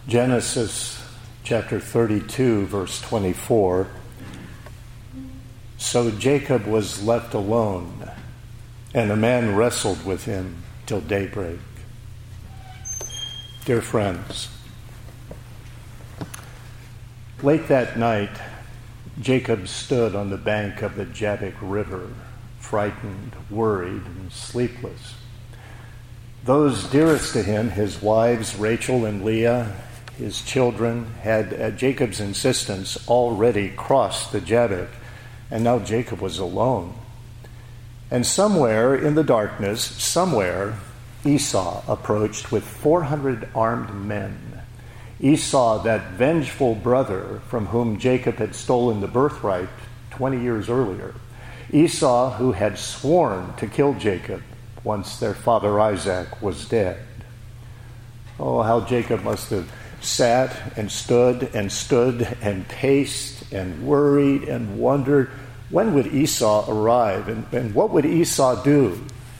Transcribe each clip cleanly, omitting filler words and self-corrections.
Genesis chapter 32, verse 24. So Jacob was left alone, and a man wrestled with him till daybreak. Dear friends, late that night, Jacob stood on the bank of the Jabbok River, frightened, worried, and sleepless. Those dearest to him, his wives Rachel and Leah, his children, had, at Jacob's insistence, already crossed the Jabbok, and now Jacob was alone. And somewhere in the darkness, Esau approached with 400 armed men. Esau, that vengeful brother from whom Jacob had stolen the birthright 20 years earlier. Esau, who had sworn to kill Jacob once their father Isaac was dead. Oh, how Jacob must have sat and stood and paced and worried and wondered, when would Esau arrive and what would Esau do?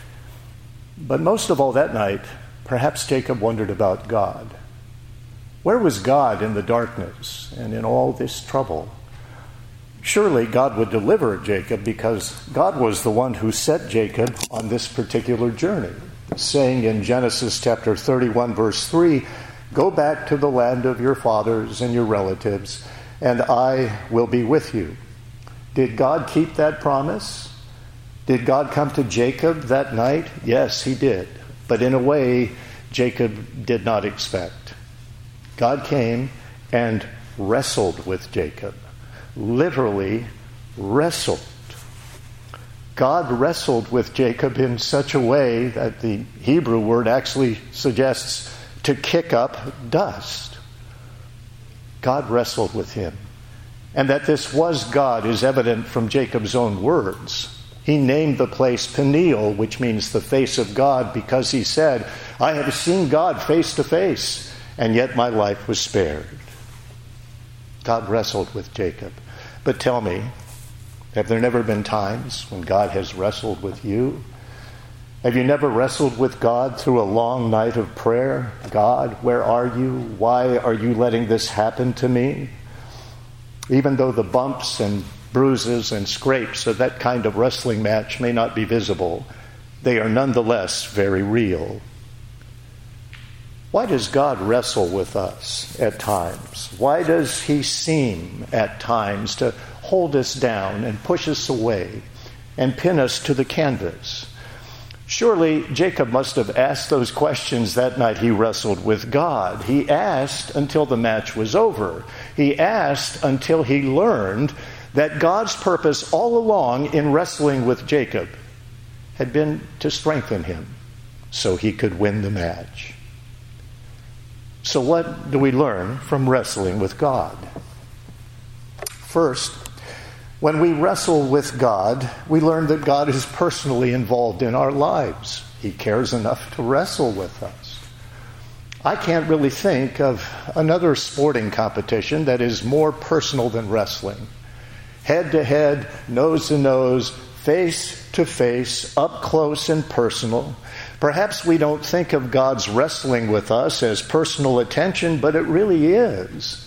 But most of all that night, perhaps Jacob wondered about God. Where was God in the darkness and in all this trouble? Surely God would deliver Jacob, because God was the one who set Jacob on this particular journey, saying in Genesis chapter 31, verse 3, "Go back to the land of your fathers and your relatives, and I will be with you." Did God keep that promise? Did God come to Jacob that night? Yes, he did. But in a way, Jacob did not expect. God came and wrestled with Jacob. Literally wrestled. God wrestled with Jacob in such a way that the Hebrew word actually suggests to kick up dust. God wrestled with him. And that this was God is evident from Jacob's own words. He named the place Peniel, which means the face of God, because he said, "I have seen God face to face, and yet my life was spared." God wrestled with Jacob. But tell me, have there never been times when God has wrestled with you? Have you never wrestled with God through a long night of prayer? God, where are you? Why are you letting this happen to me? Even though the bumps and bruises and scrapes of that kind of wrestling match may not be visible, they are nonetheless very real. Why does God wrestle with us at times? Why does he seem at times to hold us down and push us away and pin us to the canvas? Surely Jacob must have asked those questions that night he wrestled with God. He asked until the match was over. He asked until he learned that God's purpose all along in wrestling with Jacob had been to strengthen him so he could win the match. So what do we learn from wrestling with God? First, when we wrestle with God, we learn that God is personally involved in our lives. He cares enough to wrestle with us. I can't really think of another sporting competition that is more personal than wrestling. Head to head, nose to nose, face to face, up close and personal. Perhaps we don't think of God's wrestling with us as personal attention, but it really is.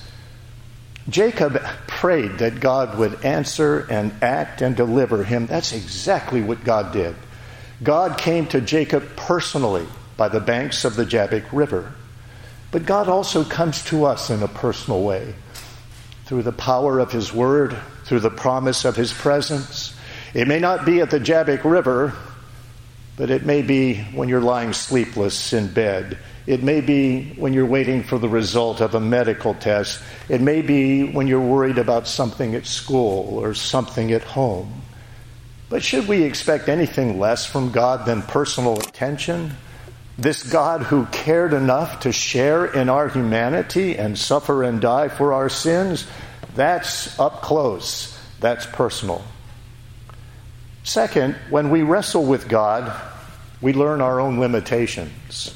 Jacob prayed that God would answer and act and deliver him. That's exactly what God did. God came to Jacob personally by the banks of the Jabbok River. But God also comes to us in a personal way, through the power of his word, through the promise of his presence. It may not be at the Jabbok River, but it may be when you're lying sleepless in bed. It may be when you're waiting for the result of a medical test. It may be when you're worried about something at school or something at home. But should we expect anything less from God than personal attention? This God who cared enough to share in our humanity and suffer and die for our sins, that's up close. That's personal. Second, when we wrestle with God, we learn our own limitations.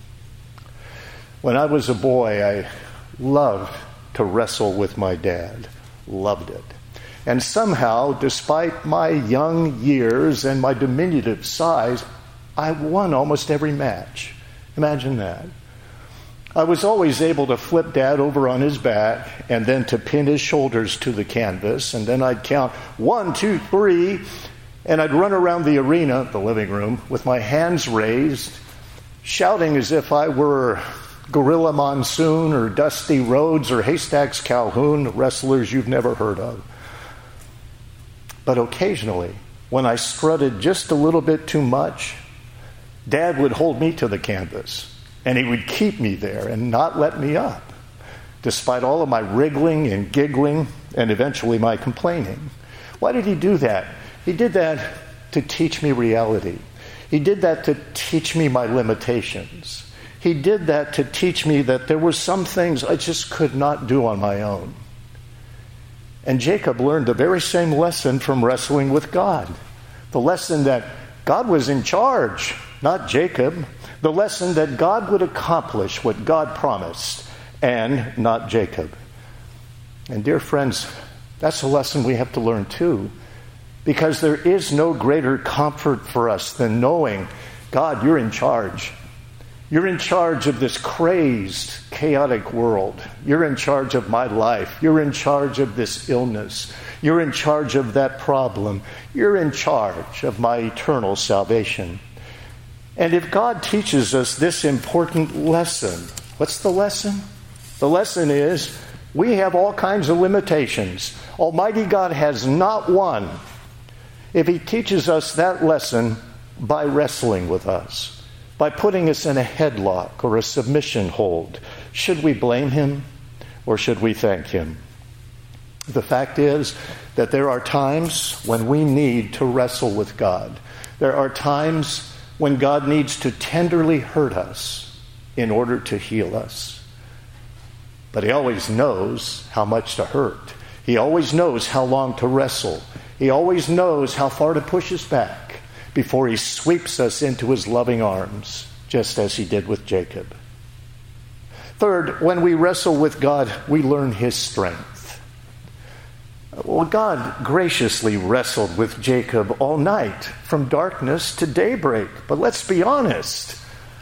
When I was a boy, I loved to wrestle with my dad. Loved it. And somehow, despite my young years and my diminutive size, I won almost every match. Imagine that. I was always able to flip Dad over on his back and then to pin his shoulders to the canvas, and then I'd count 1, 2, 3, and I'd run around the arena, the living room, with my hands raised, shouting as if I were Gorilla Monsoon or Dusty Rhodes or Haystacks Calhoun, wrestlers you've never heard of. But occasionally, when I strutted just a little bit too much, Dad would hold me to the canvas, and he would keep me there and not let me up, despite all of my wriggling and giggling and eventually my complaining. Why did he do that? He did that to teach me reality. He did that to teach me my limitations. He did that to teach me that there were some things I just could not do on my own. And Jacob learned the very same lesson from wrestling with God. The lesson that God was in charge, not Jacob. The lesson that God would accomplish what God promised, and not Jacob. And dear friends, that's a lesson we have to learn too. Because there is no greater comfort for us than knowing, God, you're in charge. You're in charge of this crazed, chaotic world. You're in charge of my life. You're in charge of this illness. You're in charge of that problem. You're in charge of my eternal salvation. And if God teaches us this important lesson, what's the lesson? The lesson is we have all kinds of limitations. Almighty God has not one. If he teaches us that lesson by wrestling with us, by putting us in a headlock or a submission hold, should we blame him or should we thank him? The fact is that there are times when we need to wrestle with God. There are times when God needs to tenderly hurt us in order to heal us. But he always knows how much to hurt. He always knows how long to wrestle. He always knows how far to push us back before he sweeps us into his loving arms, just as he did with Jacob. Third, when we wrestle with God, we learn his strength. Well, God graciously wrestled with Jacob all night, from darkness to daybreak. But let's be honest,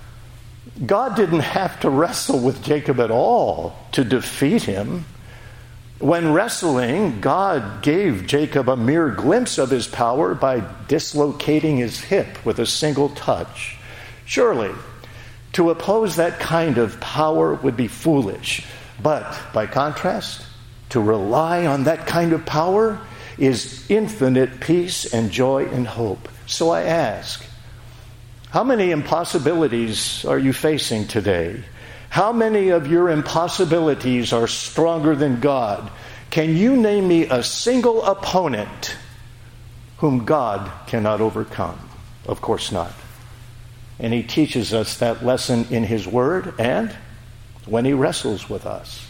God didn't have to wrestle with Jacob at all to defeat him. When wrestling, God gave Jacob a mere glimpse of his power by dislocating his hip with a single touch. Surely, to oppose that kind of power would be foolish. But, by contrast, to rely on that kind of power is infinite peace and joy and hope. So I ask, how many impossibilities are you facing today? How many of your impossibilities are stronger than God? Can you name me a single opponent whom God cannot overcome? Of course not. And he teaches us that lesson in his word and when he wrestles with us.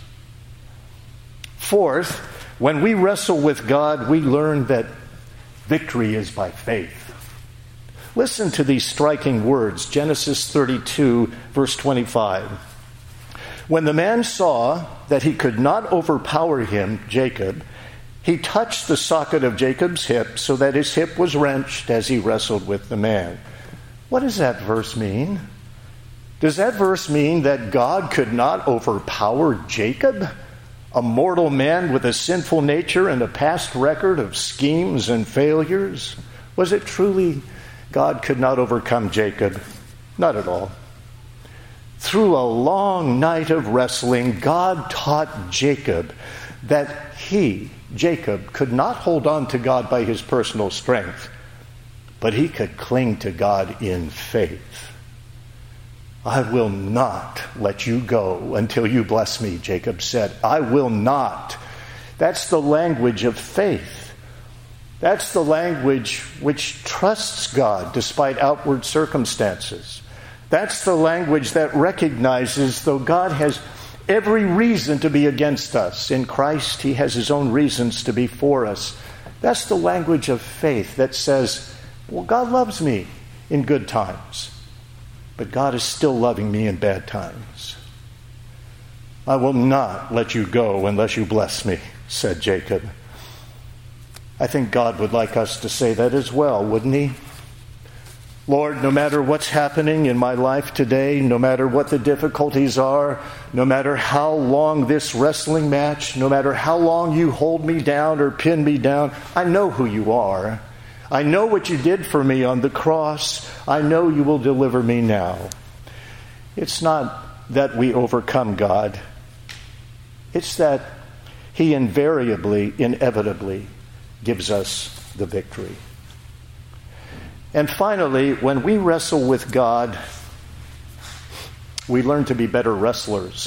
Fourth, when we wrestle with God, we learn that victory is by faith. Listen to these striking words, Genesis 32, verse 25. When the man saw that he could not overpower him, Jacob, he touched the socket of Jacob's hip so that his hip was wrenched as he wrestled with the man. What does that verse mean? Does that verse mean that God could not overpower Jacob, a mortal man with a sinful nature and a past record of schemes and failures? Was it truly God could not overcome Jacob? Not at all. Through a long night of wrestling, God taught Jacob that he, Jacob, could not hold on to God by his personal strength, but he could cling to God in faith. I will not let you go until you bless me, Jacob said. I will not. That's the language of faith. That's the language which trusts God despite outward circumstances. That's the language that recognizes, though God has every reason to be against us, in Christ he has his own reasons to be for us. That's the language of faith that says, well, God loves me in good times, but God is still loving me in bad times. I will not let you go unless you bless me, said Jacob. I think God would like us to say that as well, wouldn't he? Lord, no matter what's happening in my life today, no matter what the difficulties are, no matter how long this wrestling match, no matter how long you hold me down or pin me down, I know who you are. I know what you did for me on the cross. I know you will deliver me now. It's not that we overcome God. It's that He invariably, inevitably gives us the victory. And finally, when we wrestle with God, we learn to be better wrestlers.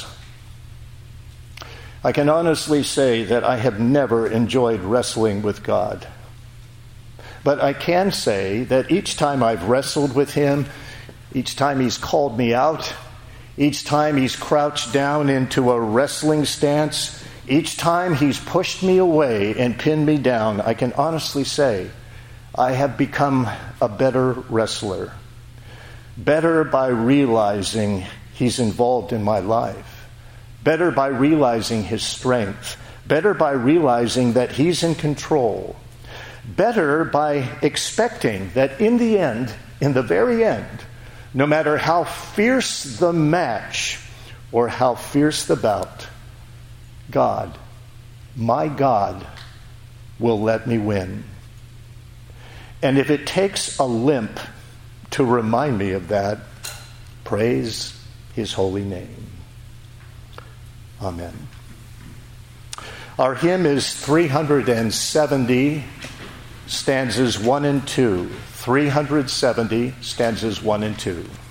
I can honestly say that I have never enjoyed wrestling with God. But I can say that each time I've wrestled with Him, each time He's called me out, each time He's crouched down into a wrestling stance, each time He's pushed me away and pinned me down, I can honestly say I have become a better wrestler. Better by realizing He's involved in my life. Better by realizing His strength. Better by realizing that He's in control. Better by expecting that in the end, in the very end, no matter how fierce the match or how fierce the bout, God, my God, will let me win. And if it takes a limp to remind me of that, praise His holy name. Amen. Our hymn is 370, stanzas 1 and 2. 370, stanzas 1 and 2.